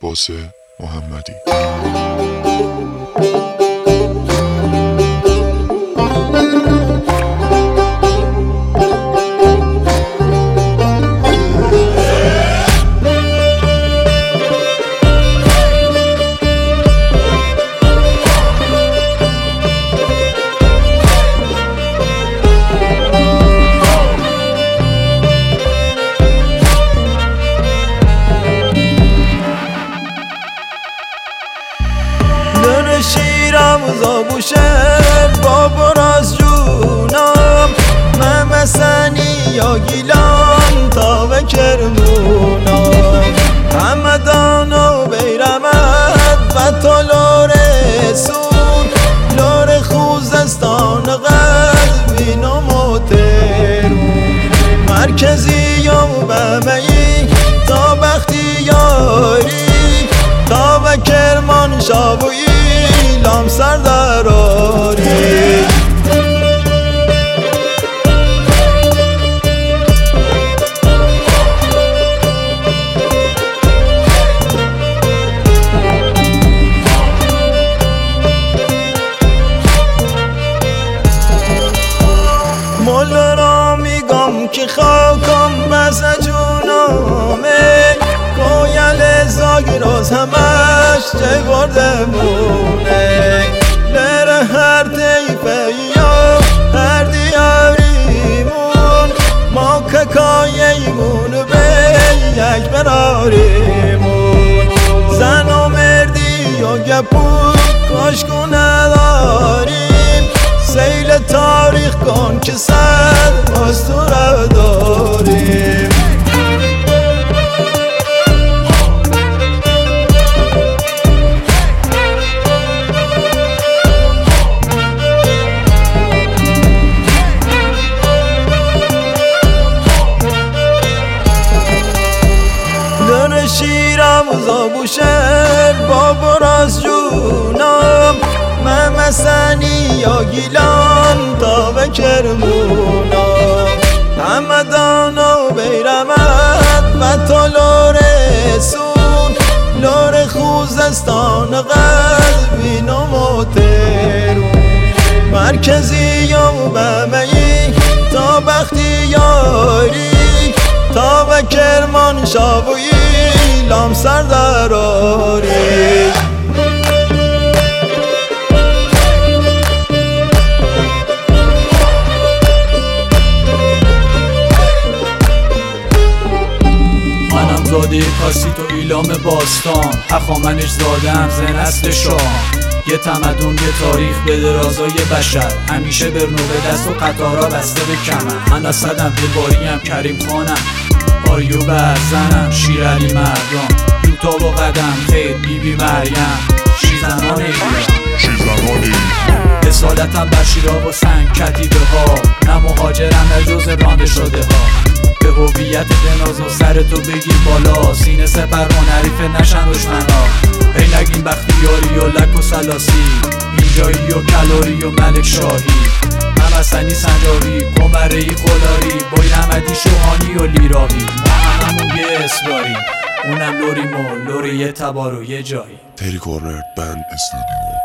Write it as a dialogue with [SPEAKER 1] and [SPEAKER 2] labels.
[SPEAKER 1] عباس محمدی.
[SPEAKER 2] شیرم زابوشه بابر از جونم ممسنی یا گیلان تا به کرمونم همدان و بیرمد و تا لورسون لور خوزستان قلبین و موترون مرکزی و بمهی تا بختیاری تا به کرمان شابویی لام سردراری مولا را میگم که خاکم بس جونامه کویل زاگراز همش چه برده مونه لره هر تیفه یا هر دیاریمون ما که کاییمون به یک براریمون زن و مردی و گپون کاشکو نداریم سیل تاریخ کن که صد اسطوره داریم شیرم زابوشه بابر از جونم ممسنی یا گیلان تا به کرمونم همدان و بیرمد و تا لورسون لور خوزستان قلبین و موترون مرکزی و بمهی تا بختیاری تا به کرمان شابویی لام سردراری
[SPEAKER 3] منم زاده کاسیت و ایلام باستان هخامنش زادم زن اصل شاه یه تمدن یه تاریخ به درازای بشر همیشه برنو به دست و قطارا بسته به کمر من اسدم دلباریم کریم خانم آریو برزنم شیرعلی مردان یوتا با قدم خیر بیبی مریم شیزنان ایران اصالتم بر شیراب و سنگ کتیبه ها نه مهاجرم نه جز رانده شده ها به هویت بناز و سر تو بگیر بالا سینه سپر منعریف نشن دشمنا ای نگین بختیاری و لک و سلاسی اینجایی و کلاری و ملک شاهی ممسنی سنجاری کمرهی خلاری بایرمدی شوهانی و لیراوی ما همون یه اسراری اونم لوری مول لوری یه تبار و یه جایی
[SPEAKER 1] تری کورنر بند استادیو